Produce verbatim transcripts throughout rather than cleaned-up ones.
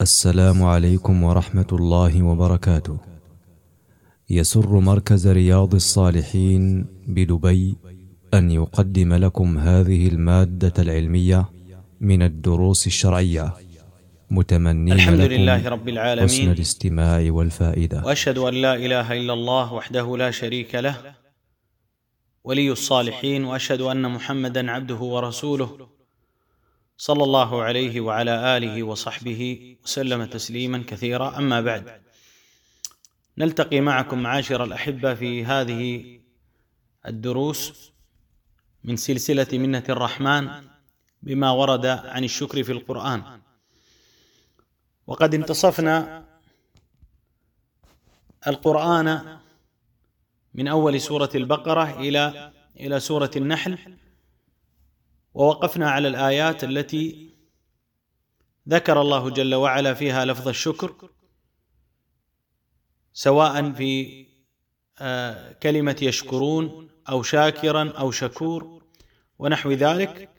السلام عليكم ورحمة الله وبركاته. يسر مركز رياض الصالحين بدبي أن يقدم لكم هذه المادة العلمية من الدروس الشرعية، متمنين الحمد لكم لله رب العالمين، حسن الاستماع والفائدة. وأشهد أن لا إله إلا الله وحده لا شريك له ولي الصالحين، وأشهد أن محمدا عبده ورسوله صلى الله عليه وعلى آله وصحبه وسلم تسليما كثيرا. أما بعد، نلتقي معكم معاشر الأحبة في هذه الدروس من سلسلة منة الرحمن بما ورد عن الشكر في القرآن. وقد انتصفنا القرآن من أول سورة البقرة إلى إلى سورة النحل، ووقفنا على الآيات التي ذكر الله جل وعلا فيها لفظ الشكر، سواء في كلمة يشكرون أو شاكرا أو شكور ونحو ذلك.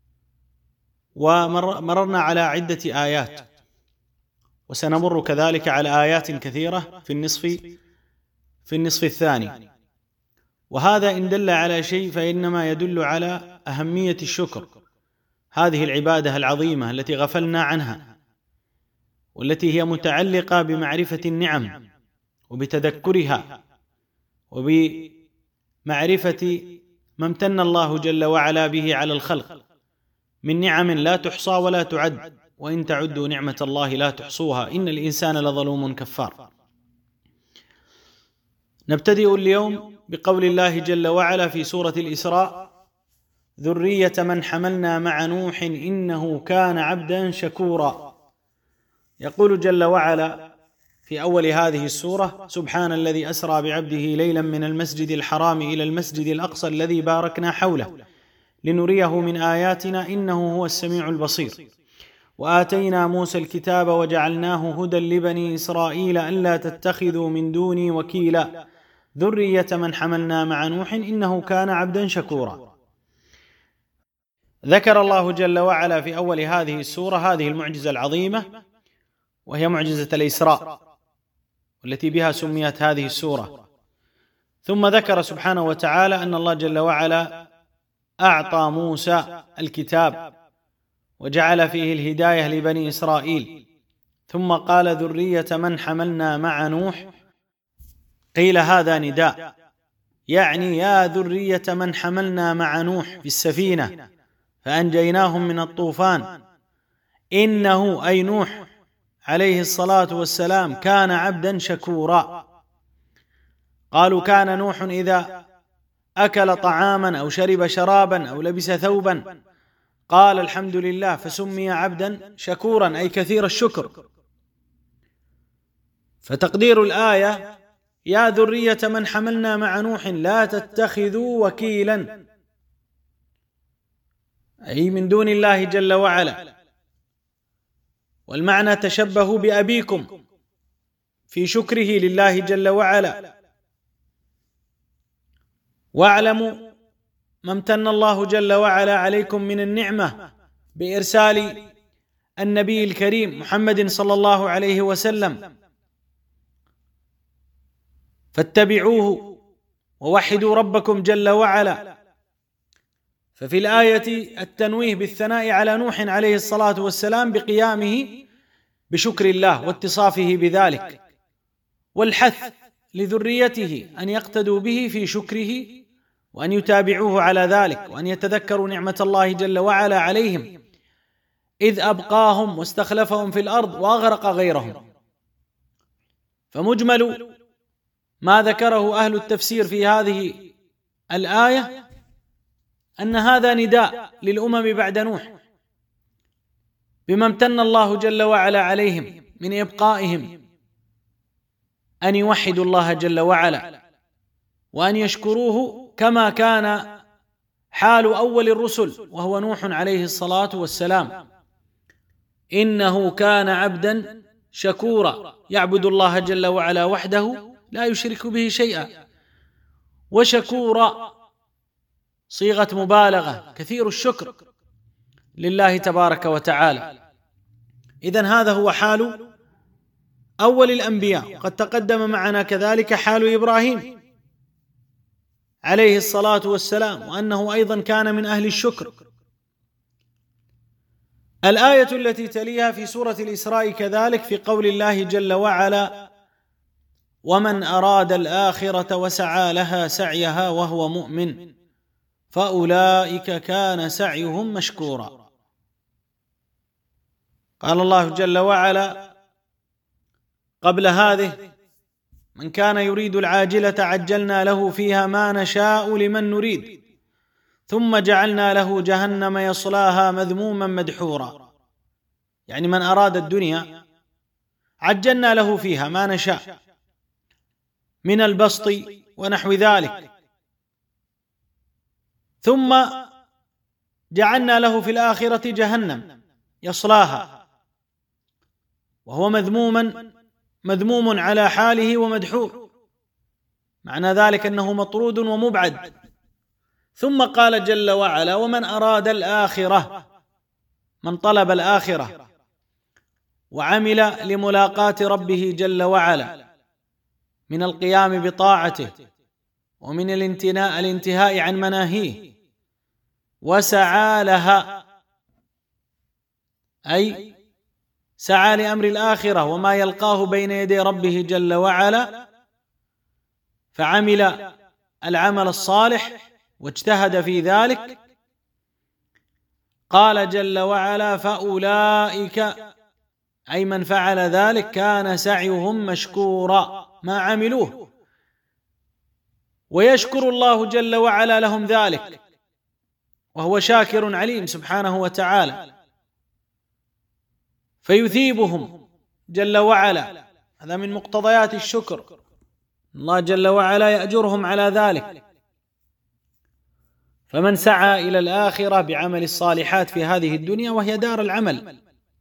ومررنا على عدة آيات، وسنمر كذلك على آيات كثيرة في النصف في النصف الثاني. وهذا إن دل على شيء فإنما يدل على أهمية الشكر، هذه العبادة العظيمة التي غفلنا عنها، والتي هي متعلقة بمعرفة النعم وبتذكرها وبمعرفة ما امتن الله جل وعلا به على الخلق من نعم لا تحصى ولا تعد، وإن تعدوا نعمة الله لا تحصوها إن الإنسان لظلوم كفار. نبتدئ اليوم بقول الله جل وعلا في سورة الإسراء: ذرية من حملنا مع نوح إنه كان عبدا شكورا. يقول جل وعلا في أول هذه السورة: سبحان الذي أسرى بعبده ليلا من المسجد الحرام إلى المسجد الأقصى الذي باركنا حوله لنريه من آياتنا إنه هو السميع البصير. وآتينا موسى الكتاب وجعلناه هدى لبني إسرائيل ألا تتخذوا من دوني وكيلا ذرية من حملنا مع نوح إنه كان عبدا شكورا. ذكر الله جل وعلا في أول هذه السورة هذه المعجزة العظيمة، وهي معجزة الإسراء، والتي بها سميت هذه السورة. ثم ذكر سبحانه وتعالى أن الله جل وعلا أعطى موسى الكتاب وجعل فيه الهداية لبني إسرائيل، ثم قال ذرية من حملنا مع نوح. قيل هذا نداء، يعني يا ذرية من حملنا مع نوح في السفينة فأنجيناهم من الطوفان إنه أي نوح عليه الصلاة والسلام كان عبدا شكورا. قالوا كان نوح إذا أكل طعاما أو شرب شرابا أو لبس ثوبا قال الحمد لله، فسمي عبدا شكورا أي كثير الشكر. فتقدير الآية: يا ذرية من حملنا مع نوح لا تتخذوا وكيلا، أي من دون الله جل وعلا. والمعنى: تشبهوا بأبيكم في شكره لله جل وعلا، واعلموا ما امتن الله جل وعلا عليكم من النعمة بإرسال النبي الكريم محمد صلى الله عليه وسلم، فاتبعوه ووحدوا ربكم جل وعلا. ففي الآية التنويه بالثناء على نوح عليه الصلاة والسلام بقيامه بشكر الله واتصافه بذلك، والحث لذريته أن يقتدوا به في شكره وأن يتابعوه على ذلك، وأن يتذكروا نعمة الله جل وعلا عليهم إذ أبقاهم واستخلفهم في الأرض وأغرق غيرهم. فمجمل ما ذكره أهل التفسير في هذه الآية أن هذا نداء للأمم بعد نوح بما امتن الله جل وعلا عليهم من إبقائهم أن يوحدوا الله جل وعلا وأن يشكروه كما كان حال أول الرسل وهو نوح عليه الصلاة والسلام. إنه كان عبدا شكورا، يعبد الله جل وعلا وحده لا يشرك به شيئا. وشكورا صيغة مبالغة، كثير الشكر لله تبارك وتعالى. إذن هذا هو حال أول الأنبياء. قد تقدم معنا كذلك حال إبراهيم عليه الصلاة والسلام، وأنه أيضا كان من أهل الشكر. الآية التي تليها في سورة الإسراء كذلك في قول الله جل وعلا: ومن أراد الآخرة وسعى لها سعيها وهو مؤمن فأولئك كان سعيهم مشكورا. قال الله جل وعلا قبل هذه: من كان يريد العاجلة عجلنا له فيها ما نشاء لمن نريد ثم جعلنا له جهنم يصلاها مذموما مدحورا. يعني من أراد الدنيا عجلنا له فيها ما نشاء من البسط ونحو ذلك، ثم جعلنا له في الآخرة جهنم يصلاها وهو مذموما مذموم على حاله ومدحور، معنى ذلك أنه مطرود ومبعد. ثم قال جل وعلا: ومن أراد الآخرة، من طلب الآخرة وعمل لملاقاة ربه جل وعلا من القيام بطاعته ومن الانتهاء الانتهاء عن مناهيه وسعى لها، أي سعى لأمر الآخرة وما يلقاه بين يدي ربه جل وعلا، فعمل العمل الصالح واجتهد في ذلك. قال جل وعلا: فأولئك، أي من فعل ذلك كان سعيهم مشكورا، ما عملوه، ويشكر الله جل وعلا لهم ذلك، وهو شاكر عليم سبحانه وتعالى، فيثيبهم جل وعلا. هذا من مقتضيات الشكر، الله جل وعلا يأجرهم على ذلك. فمن سعى إلى الآخرة بعمل الصالحات في هذه الدنيا وهي دار العمل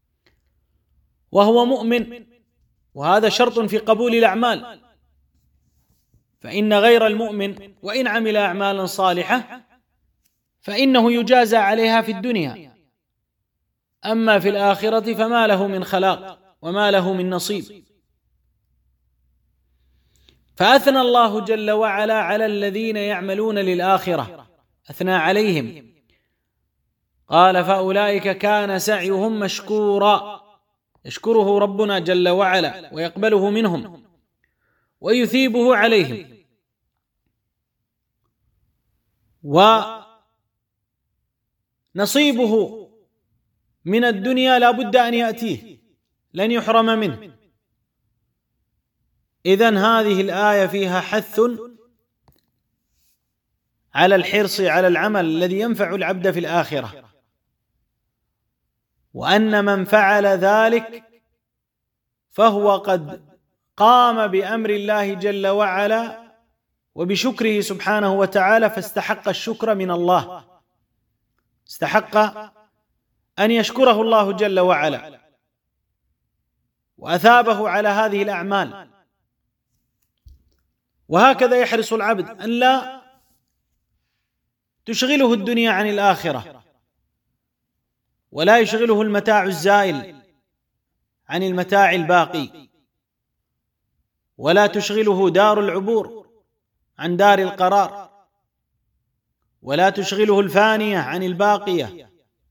وهو مؤمن، وهذا شرط في قبول الأعمال، فإن غير المؤمن وإن عمل أعمالا صالحة فإنه يجازى عليها في الدنيا، أما في الآخرة فما له من خلاق وما له من نصيب. فأثنى الله جل وعلا على الذين يعملون للآخرة، أثنى عليهم، قال: فأولئك كان سعيهم مشكورا، يشكره ربنا جل وعلا ويقبله منهم ويثيبه عليهم. ونصيبه من الدنيا لا بد أن يأتيه، لن يحرم منه. إذن هذه الآية فيها حث على الحرص على العمل الذي ينفع العبد في الآخرة، وأن من فعل ذلك فهو قد قام بأمر الله جل وعلا وبشكره سبحانه وتعالى، فاستحق الشكر من الله، استحق أن يشكره الله جل وعلا وأثابه على هذه الأعمال. وهكذا يحرص العبد أن لا تشغله الدنيا عن الآخرة، ولا يشغله المتاع الزائل عن المتاع الباقي، ولا تشغله دار العبور عن دار القرار، ولا تشغله الفانية عن الباقية.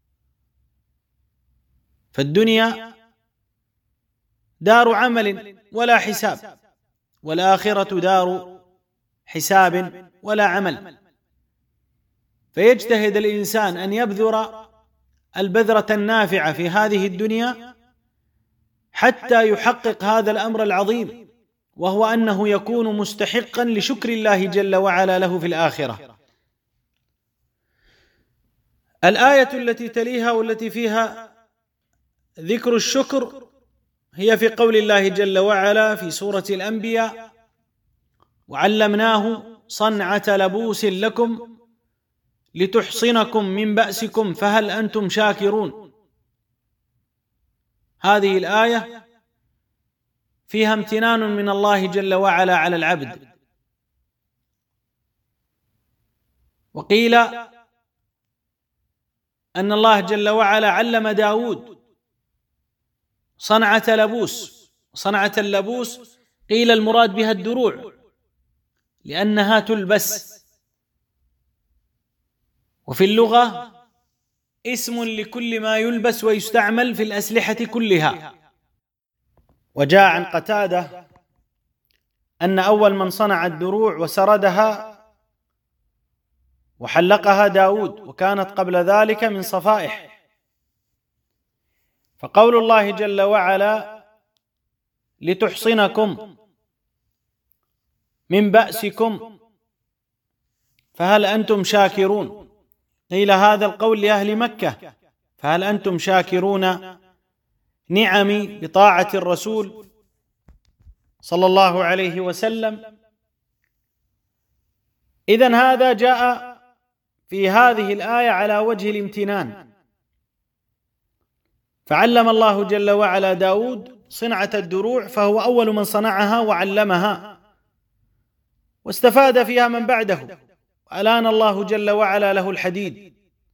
فالدنيا دار عمل ولا حساب، والآخرة دار حساب ولا عمل. فيجتهد الإنسان أن يبذر البذرة النافعة في هذه الدنيا حتى يحقق هذا الأمر العظيم، وهو أنه يكون مستحقا لشكر الله جل وعلا له في الآخرة. الآية التي تليها والتي فيها ذكر الشكر هي في قول الله جل وعلا في سورة الأنبياء: وعلمناه صنعة لبوس لكم لتحصنكم من بأسكم فهل أنتم شاكرون. هذه الآية فيها امتنان من الله جل وعلا على العبد. وقيل أن الله جل وعلا علم داود صنعة لبوس. صنعة اللبوس قيل المراد بها الدروع لأنها تلبس، وفي اللغة اسم لكل ما يلبس ويستعمل في الأسلحة كلها. وجاء عن قتادة أن أول من صنع الدروع وسردها وحلقها داود، وكانت قبل ذلك من صفائح. فقول الله جل وعلا لتحصنكم من بأسكم فهل أنتم شاكرون؟ قيل هذا القول لأهل مكة، فهل أنتم شاكرون نعمي بطاعة الرسول صلى الله عليه وسلم؟ إذن هذا جاء في هذه الآية على وجه الامتنان، فعلم الله جل وعلا داود صنعة الدروع، فهو أول من صنعها وعلمها، واستفاد فيها من بعده، ألان الله جل وعلا له الحديد.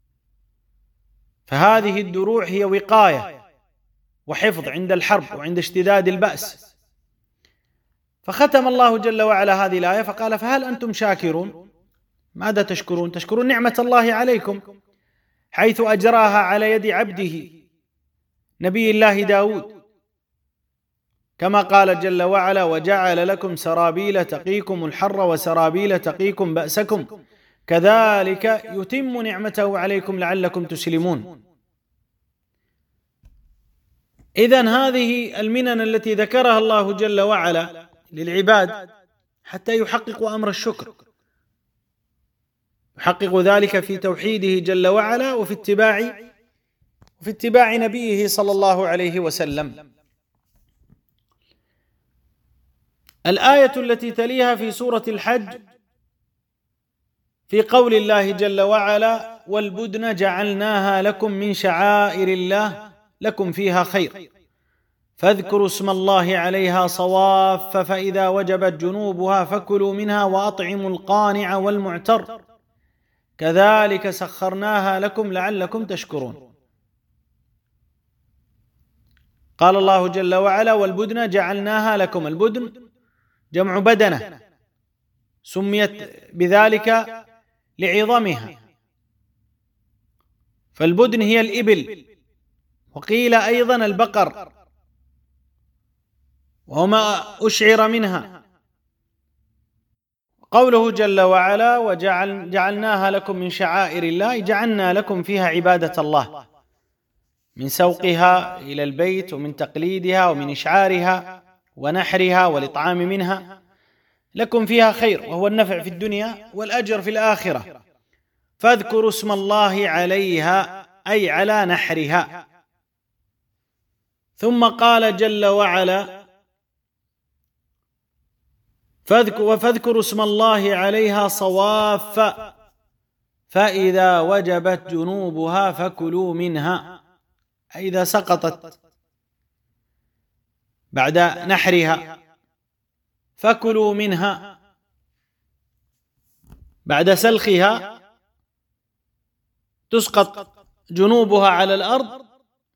فهذه الدروع هي وقاية وحفظ عند الحرب وعند اشتداد البأس. فختم الله جل وعلا هذه الآية فقال فهل أنتم شاكرون؟ ماذا تشكرون؟ تشكرون نعمة الله عليكم حيث أجراها على يد عبده نبي الله داود، كما قال جل وعلا وجعل لكم سرابيل تقيكم الحر وسرابيل تقيكم بأسكم كذلك يتم نعمته عليكم لعلكم تسلمون. إذن هذه المنن التي ذكرها الله جل وعلا للعباد حتى يحققوا أمر الشكر، يحقق ذلك في توحيده جل وعلا وفي اتباع وفي اتباع نبيه صلى الله عليه وسلم. الآية التي تليها في سورة الحج في قول الله جل وعلا والبدن جعلناها لكم من شعائر الله لكم فيها خير فاذكروا اسم الله عليها صواف فإذا وجبت جنوبها فكلوا منها وأطعموا القانع والمعتر كذلك سخرناها لكم لعلكم تشكرون. قال الله جل وعلا والبدن جعلناها لكم. البدن جمع بدنة، سميت بذلك لعظمها، فالبدن هي الإبل، وقيل أيضا البقر وما أشعر منها. قوله جل وعلا وجعلناها لكم من شعائر الله، جعلنا لكم فيها عبادة الله من سوقها إلى البيت ومن تقليدها ومن إشعارها ونحرها والإطعام منها، لكم فيها خير وهو النفع في الدنيا والأجر في الآخرة. فاذكروا اسم الله عليها أي على نحرها. ثم قال جل وعلا فاذكروا اسم الله عليها صواف فإذا وجبت جنوبها فكلوا منها، إذا سقطت بعد نحرها فكلوا منها، بعد سلخها تسقط جنوبها على الأرض.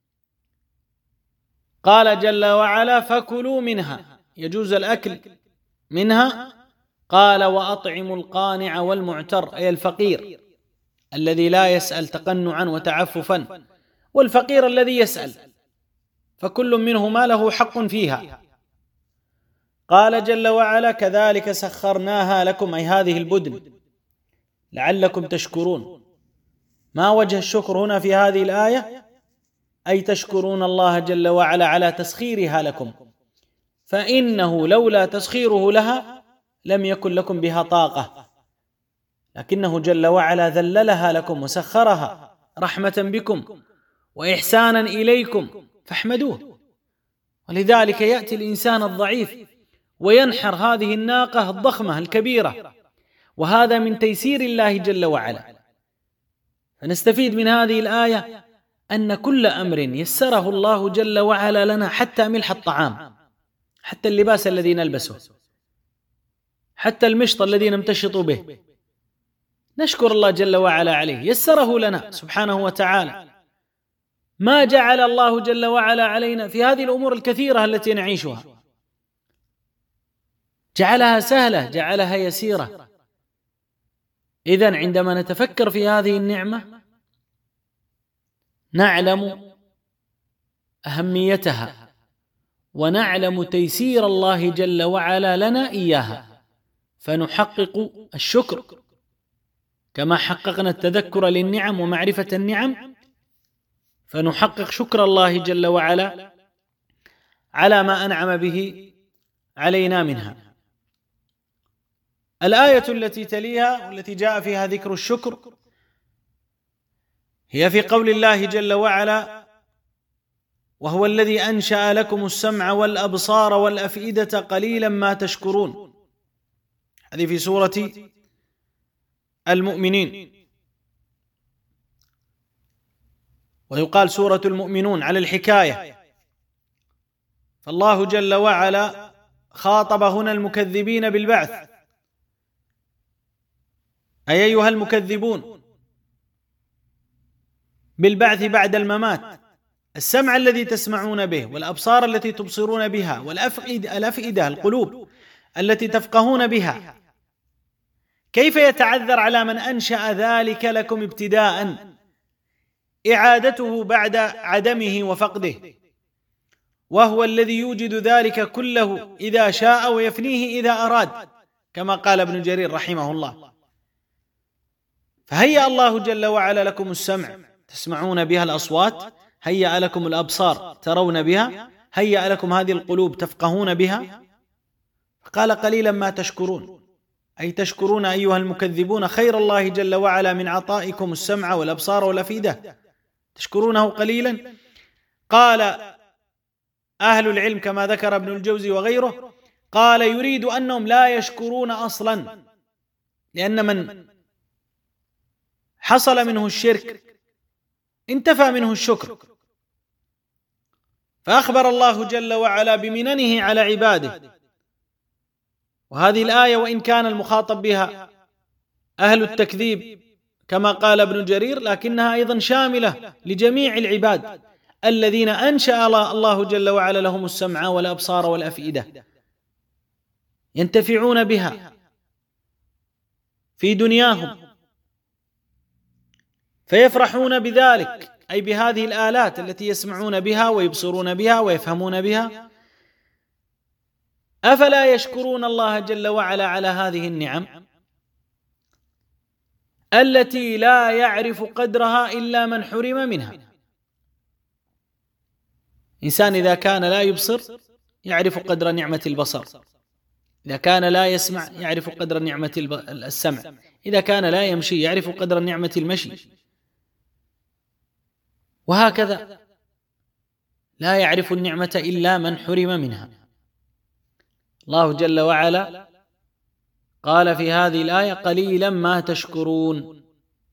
قال جل وعلا فكلوا منها، يجوز الأكل منها. قال وأطعموا القانع والمعتر أي الفقير الذي لا يسأل تقنعا وتعففا، والفقير الذي يسأل، فكل منهما له حق فيها. قال جل وعلا كذلك سخرناها لكم أي هذه البدن لعلكم تشكرون. ما وجه الشكر هنا في هذه الآية؟ أي تشكرون الله جل وعلا على تسخيرها لكم، فإنه لولا تسخيره لها لم يكن لكم بها طاقة، لكنه جل وعلا ذللها لكم وسخرها رحمة بكم وإحسانا إليكم فاحمدوه. ولذلك يأتي الإنسان الضعيف وينحر هذه الناقة الضخمة الكبيرة، وهذا من تيسير الله جل وعلا. فنستفيد من هذه الآية أن كل أمر يسره الله جل وعلا لنا، حتى ملح الطعام، حتى اللباس الذي نلبسه، حتى المشط الذي نمتشط به، نشكر الله جل وعلا عليه، يسره لنا سبحانه وتعالى. ما جعل الله جل وعلا علينا في هذه الأمور الكثيرة التي نعيشها، جعلها سهلة، جعلها يسيرة. إذن عندما نتفكر في هذه النعمة نعلم أهميتها، ونعلم تيسير الله جل وعلا لنا إياها، فنحقق الشكر كما حققنا التذكر للنعم ومعرفة النعم، فنحقق شكر الله جل وعلا على ما أنعم به علينا منها. الآية التي تليها والتي جاء فيها ذكر الشكر هي في قول الله جل وعلا: وهو الذي أنشأ لكم السمع والأبصار والأفئدة قليلا ما تشكرون. هذه في سورة المؤمنين، ويقال سورة المؤمنون على الحكاية، فالله جل وعلا خاطب هنا المكذبين بالبعث: أي أيها المكذبون بالبعث بعد الممات، السمع الذي تسمعون به، والأبصار التي تبصرون بها، والأفئدة الأفئدة القلوب التي تفقهون بها، كيف يتعذر على من أنشأ ذلك لكم ابتداء إعادته بعد عدمه وفقده، وهو الذي يوجد ذلك كله إذا شاء ويفنيه إذا أراد، كما قال ابن جرير رحمه الله. فهيأ الله جل وعلا لكم السمع تسمعون بها الأصوات، هيأ لكم الأبصار ترون بها، هيأ لكم هذه القلوب تفقهون بها. قال: قليلا ما تشكرون، أي تشكرون أيها المكذبون خير الله جل وعلا من عطائكم السمع والأبصار والأفئدة، تشكرونه قليلا. قال أهل العلم كما ذكر ابن الجوزي وغيره، قال: يريد أنهم لا يشكرون أصلا، لأن من حصل منه الشرك انتفى منه الشكر. فأخبر الله جل وعلا بمننه على عباده. وهذه الآية وإن كان المخاطب بها أهل التكذيب كما قال ابن جرير، لكنها أيضا شاملة لجميع العباد الذين أنشأ الله جل وعلا لهم السمع والأبصار والأفئدة، ينتفعون بها في دنياهم فيفرحون بذلك، أي بهذه الآلات التي يسمعون بها ويبصرون بها ويفهمون بها. أفلا يشكرون الله جل وعلا على هذه النعم التي لا يعرف قدرها إلا من حرم منها؟ إنسان إذا كان لا يبصر يعرف قدر نعمة البصر، إذا كان لا يسمع يعرف قدر نعمة السمع، إذا كان لا يمشي يعرف قدر نعمة المشي، وهكذا لا يعرف النعمة إلا من حرم منها. الله جل وعلا قال في هذه الآية: قليلا ما تشكرون،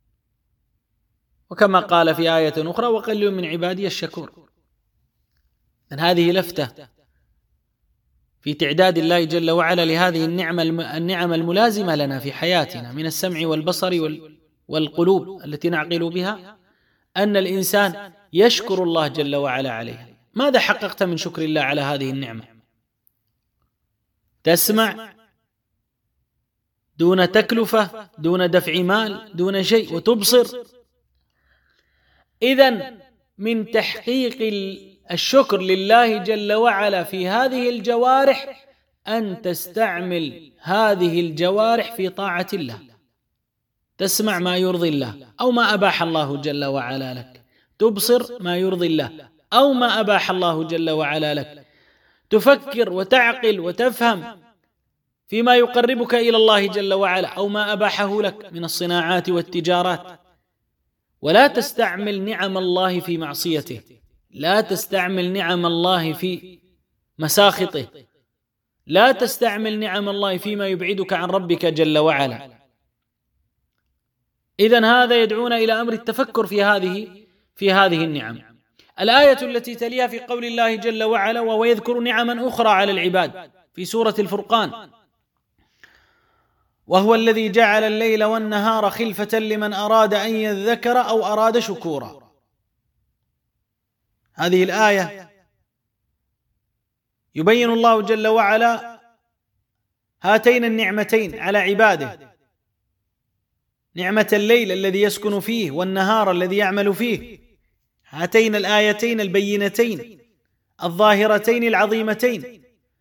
وكما قال في آية أخرى: وقليل من عبادي الشكور. أن هذه لفتة في تعداد الله جل وعلا لهذه النعمة النعم الملازمة لنا في حياتنا من السمع والبصر والقلوب التي نعقل بها، أن الإنسان يشكر الله جل وعلا عليها. ماذا حققت من شكر الله على هذه النعمة؟ تسمع دون تكلفة، دون دفع مال، دون شيء، وتبصر. إذن من تحقيق الشكر لله جل وعلا في هذه الجوارح أن تستعمل هذه الجوارح في طاعة الله، تسمع ما يرضي الله أو ما أباح الله جل وعلا لك، تبصر ما يرضي الله أو ما أباح الله جل وعلا لك، تفكر وتعقل وتفهم فيما يقربك إلى الله جل وعلا أو ما أباحه لك من الصناعات والتجارات. ولا تستعمل نعم الله في معصيته، لا تستعمل نعم الله في مساخطه، لا تستعمل نعم الله فيما يبعدك عن ربك جل وعلا. إذن هذا يدعونا إلى أمر التفكر في هذه في هذه النعم. الآية التي تليها في قول الله جل وعلا: وهو يذكر نعما أخرى على العباد، في سورة الفرقان: وهو الذي جعل الليل والنهار خلفة لمن أراد أن يذكر أو أراد شكورا. هذه الآية يبين الله جل وعلا هاتين النعمتين على عباده، نعمة الليل الذي يسكن فيه والنهار الذي يعمل فيه، هاتين الآيتين البينتين الظاهرتين العظيمتين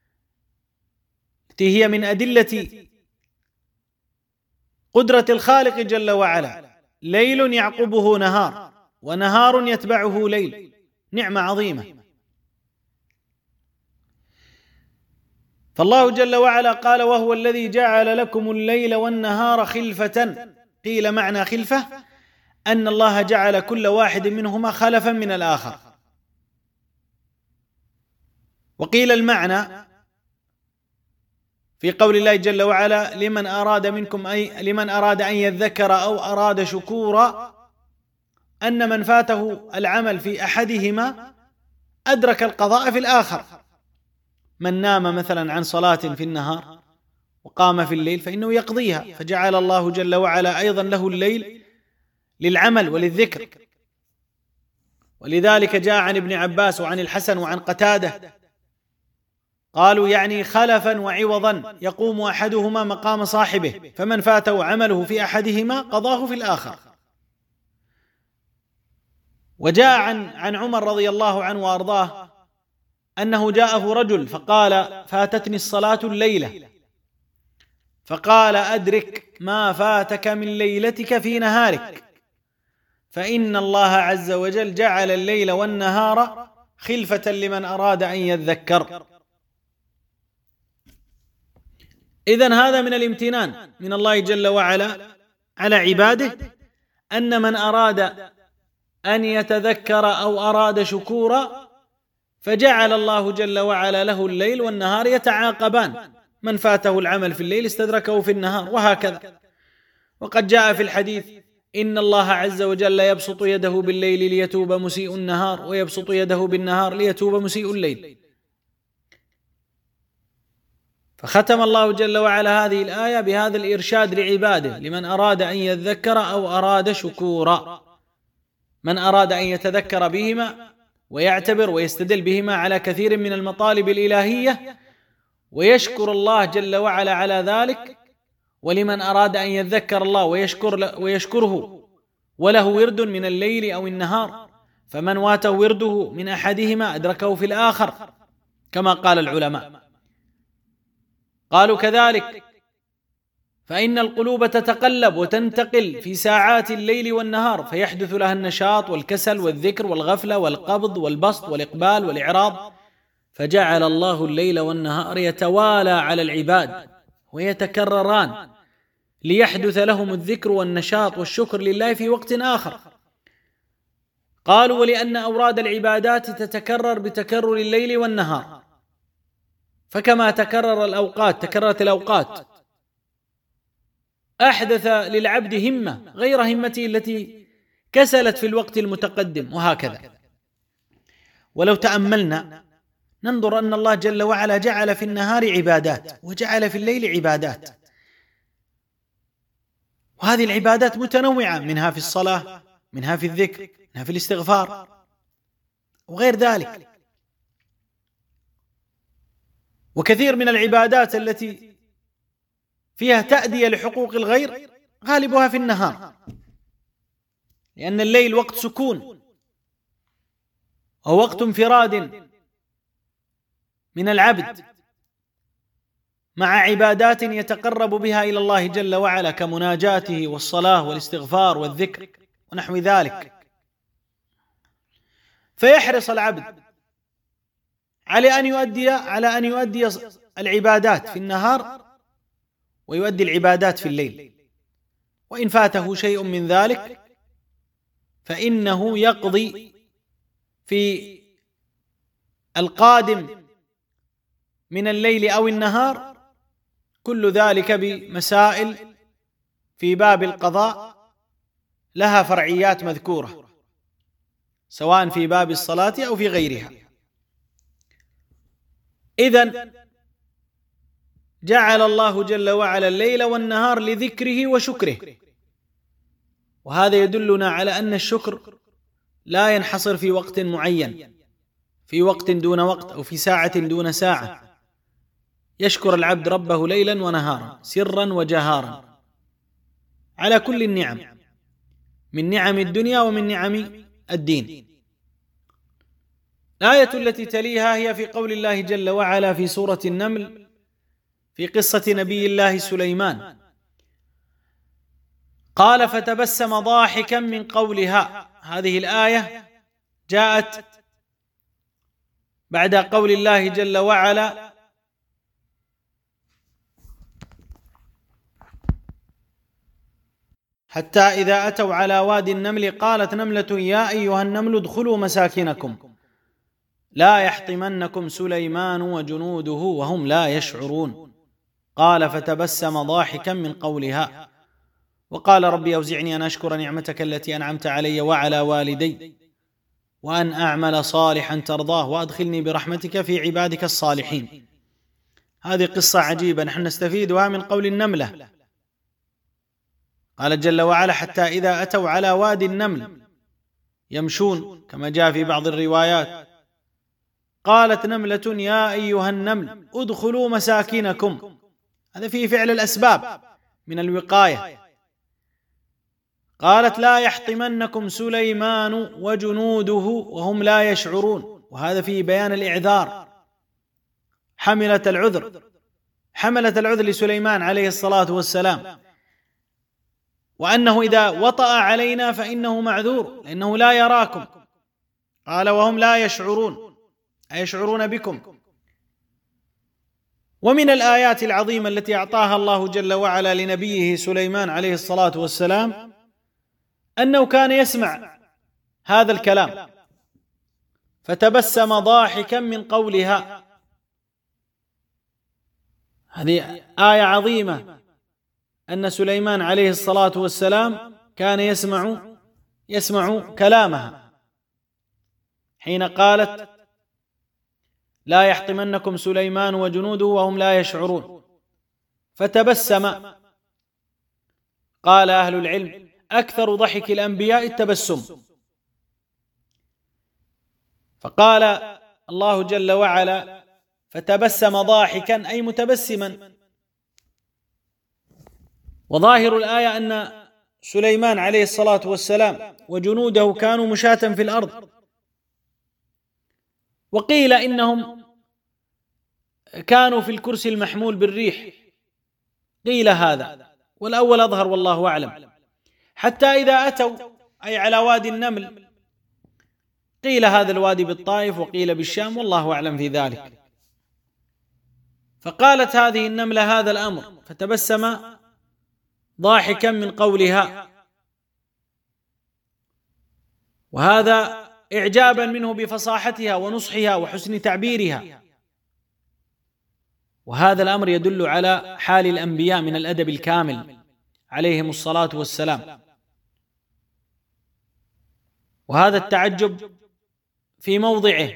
التي هي من أدلة قدرة الخالق جل وعلا، ليل يعقبه نهار ونهار يتبعه ليل، نعمة عظيمة. فالله جل وعلا قال: وهو الذي جعل لكم الليل والنهار خلفة. قيل معنى خلفة أن الله جعل كل واحد منهما خلفا من الآخر، وقيل المعنى في قول الله جل وعلا: لمن أراد منكم أي لمن أراد أن يذكر أو أراد شكورا، أن من فاته العمل في أحدهما أدرك القضاء في الآخر. من نام مثلا عن صلاة في النهار وقام في الليل فإنه يقضيها، فجعل الله جل وعلا أيضا له الليل للعمل وللذكر. ولذلك جاء عن ابن عباس وعن الحسن وعن قتادة قالوا: يعني خلفا وعوضا يقوم أحدهما مقام صاحبه، فمن فاته عمله في أحدهما قضاه في الآخر. وجاء عن عن عمر رضي الله عنه وأرضاه أنه جاءه رجل فقال: فاتتني الصلاة الليلة، فقال: أدرك ما فاتك من ليلتك في نهارك، فإن الله عز وجل جعل الليل والنهار خلفة لمن أراد أن يذكر. إذن هذا من الامتنان من الله جل وعلا على عباده، أن من أراد أن يتذكر أو أراد شكورا فجعل الله جل وعلا له الليل والنهار يتعاقبان، من فاته العمل في الليل استدركه في النهار، وهكذا. وقد جاء في الحديث: إن الله عز وجل يبسط يده بالليل ليتوب مسيء النهار، ويبسط يده بالنهار ليتوب مسيء الليل. فختم الله جل وعلا هذه الآية بهذا الإرشاد لعباده لمن أراد أن يذكر أو أراد شكورا، من أراد أن يتذكر بهما ويعتبر ويستدل بهما على كثير من المطالب الإلهية ويشكر الله جل وعلا على ذلك، ولمن أراد أن يذكر الله ويشكر ويشكره وله ورد من الليل أو النهار، فمن واته ورده من أحدهما أدركه في الآخر، كما قال العلماء. قالوا كذلك فإن القلوب تتقلب وتنتقل في ساعات الليل والنهار، فيحدث لها النشاط والكسل والذكر والغفلة والقبض والبسط والإقبال والإعراض، فجعل الله الليل والنهار يتوالى على العباد ويتكرران ليحدث لهم الذكر والنشاط والشكر لله في وقت آخر. قالوا: ولأن أوراد العبادات تتكرر بتكرر الليل والنهار، فكما تكرر الأوقات تكررت الأوقات، أحدث للعبد همة غير همته التي كسلت في الوقت المتقدم، وهكذا. ولو تأملنا ننظر أن الله جل وعلا جعل في النهار عبادات وجعل في الليل عبادات، وهذه العبادات متنوعة، منها في الصلاة، منها في الذكر، منها في الاستغفار وغير ذلك. وكثير من العبادات التي فيها تأدية لحقوق الغير غالبها في النهار، لأن الليل وقت سكون ووقت انفراد من العبد مع عبادات يتقرب بها إلى الله جل وعلا كمناجاته والصلاة والاستغفار والذكر ونحو ذلك. فيحرص العبد على أن يؤدي على أن يؤدي العبادات في النهار ويؤدي العبادات في الليل، وإن فاته شيء من ذلك فإنه يقضي في القادم من الليل أو النهار، كل ذلك بمسائل في باب القضاء لها فرعيات مذكورة، سواء في باب الصلاة أو في غيرها. إذن جعل الله جل وعلا الليل والنهار لذكره وشكره، وهذا يدلنا على أن الشكر لا ينحصر في وقت معين، في وقت دون وقت أو في ساعة دون ساعة، يشكر العبد ربه ليلا ونهارا سرا وجهارا على كل النعم، من نعم الدنيا ومن نعم الدين. الآية التي تليها هي في قول الله جل وعلا في سورة النمل في قصة نبي الله سليمان، قال فتبسم ضاحكا من قولها. هذه الآية جاءت بعد قول الله جل وعلا حتى إذا أتوا على وادي النمل قالت نملة يا أيها النمل ادخلوا مساكنكم لا يحطمنكم سليمان وجنوده وهم لا يشعرون. قال فتبسم ضاحكا من قولها وقال ربي أوزعني أن أشكر نعمتك التي أنعمت علي وعلى والدي وأن أعمل صالحا ترضاه وأدخلني برحمتك في عبادك الصالحين. هذه قصة عجيبة نحن نستفيدها من قول النملة. قال جل وعلا حتى إذا أتوا على وادي النمل يمشون كما جاء في بعض الروايات، قالت نملة يا أيها النمل ادخلوا مساكنكم، هذا فيه فعل الأسباب من الوقاية. قالت لا يحطمنكم سليمان وجنوده وهم لا يشعرون، وهذا فيه بيان الإعذار. حملة العذر حملة العذر لسليمان عليه الصلاة والسلام، وأنه إذا وطأ علينا فإنه معذور لأنه لا يراكم. قال وهم لا يشعرون، أيشعرون بكم. ومن الآيات العظيمة التي أعطاها الله جل وعلا لنبيه سليمان عليه الصلاة والسلام أنه كان يسمع هذا الكلام، فتبسم ضاحكا من قولها. هذه آية عظيمة أن سليمان عليه الصلاة والسلام كان يسمع يسمع كلامها حين قالت لا يحطمنكم سليمان وجنوده وهم لا يشعرون. فتبسم. قال أهل العلم أكثر ضحك الأنبياء التبسم، فقال الله جل وعلا فتبسم ضاحكا أي متبسما. وظاهر الآية أن سليمان عليه الصلاة والسلام وجنوده كانوا مشاة في الأرض، وقيل إنهم كانوا في الكرسي المحمول بالريح، قيل هذا والأول أظهر والله أعلم. حتى إذا أتوا أي على وادي النمل، قيل هذا الوادي بالطائف وقيل بالشام والله أعلم في ذلك. فقالت هذه النملة هذا الأمر فتبسم ضاحكا من قولها، وهذا إعجابا منه بفصاحتها ونصحها وحسن تعبيرها. وهذا الأمر يدل على حال الأنبياء من الأدب الكامل عليهم الصلاة والسلام. وهذا التعجب في موضعه،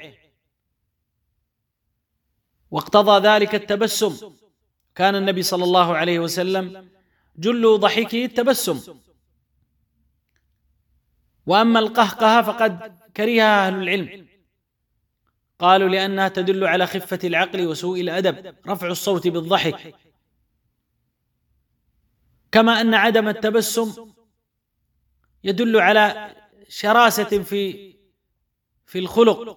واقتضى ذلك التبسم. كان النبي صلى الله عليه وسلم جل ضحكه التبسم، وأما القهقه فقد كرهها أهل العلم، قالوا لأنها تدل على خفة العقل وسوء الأدب رفع الصوت بالضحك، كما أن عدم التبسم يدل على شراسة في في الخلق.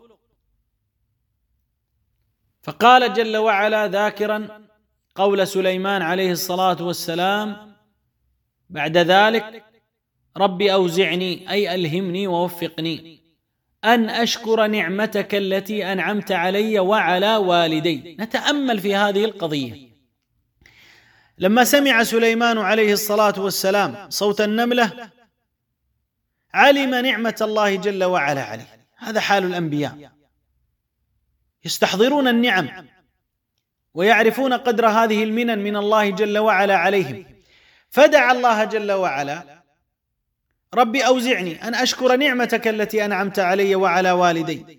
فقال جل وعلا ذاكرا قول سليمان عليه الصلاة والسلام بعد ذلك ربي أوزعني أي ألهمني ووفقني أن أشكر نعمتك التي أنعمت علي وعلى والدي. نتأمل في هذه القضية. لما سمع سليمان عليه الصلاة والسلام صوت النملة علم نعمة الله جل وعلا عليه. هذا حال الأنبياء، يستحضرون النعم ويعرفون قدر هذه المنن من الله جل وعلا عليهم. فدعا الله جل وعلا ربي أوزعني أن أشكر نعمتك التي أنعمت علي وعلى والدي،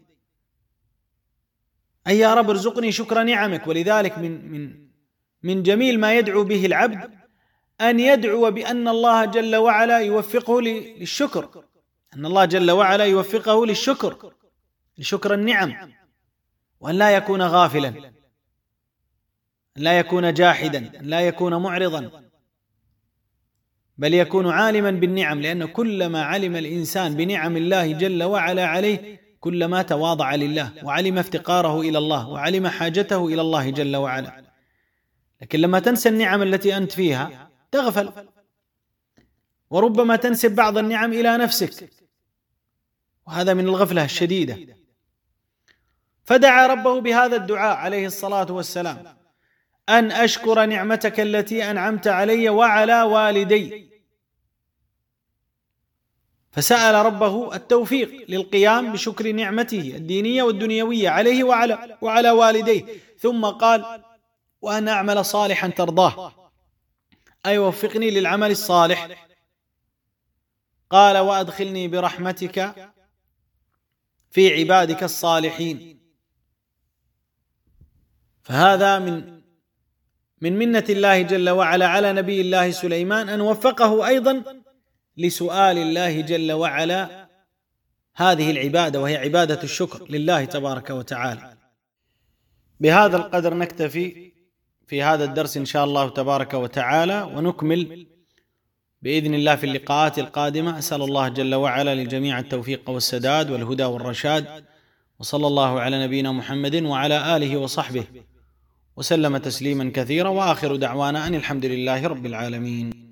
أي يا رب ارزقني شكر نعمك. ولذلك من من من جميل ما يدعو به العبد أن يدعو بأن الله جل وعلا يوفقه للشكر، أن الله جل وعلا يوفقه للشكر لشكر النعم وأن لا يكون غافلا، أن لا يكون جاحدا، أن لا يكون معرضا، بل يكون عالما بالنعم، لأن كلما علم الإنسان بنعم الله جل وعلا عليه كلما تواضع لله وعلم افتقاره إلى الله وعلم حاجته إلى الله جل وعلا. لكن لما تنسى النعم التي أنت فيها تغفل، وربما تنسب بعض النعم إلى نفسك، وهذا من الغفلة الشديدة. فدعا ربه بهذا الدعاء عليه الصلاة والسلام: أن أشكر نعمتك التي أنعمت علي وعلى والدي. فسأل ربه التوفيق للقيام بشكر نعمته الدينية والدنيوية عليه وعلى وعلى والديه، ثم قال: وأن أعمل صالحا ترضاه، أي وفقني للعمل الصالح. قال: وأدخلني برحمتك في عبادك الصالحين. فهذا من من منة الله جل وعلا على نبي الله سليمان أن وفقه أيضا لسؤال الله جل وعلا هذه العبادة، وهي عبادة الشكر لله تبارك وتعالى. بهذا القدر نكتفي في هذا الدرس إن شاء الله تبارك وتعالى، ونكمل بإذن الله في اللقاءات القادمة. أسأل الله جل وعلا للجميع التوفيق والسداد والهدى والرشاد، وصلى الله على نبينا محمد وعلى آله وصحبه وسلم تسليما كثيرا، وآخر دعوانا أن الحمد لله رب العالمين.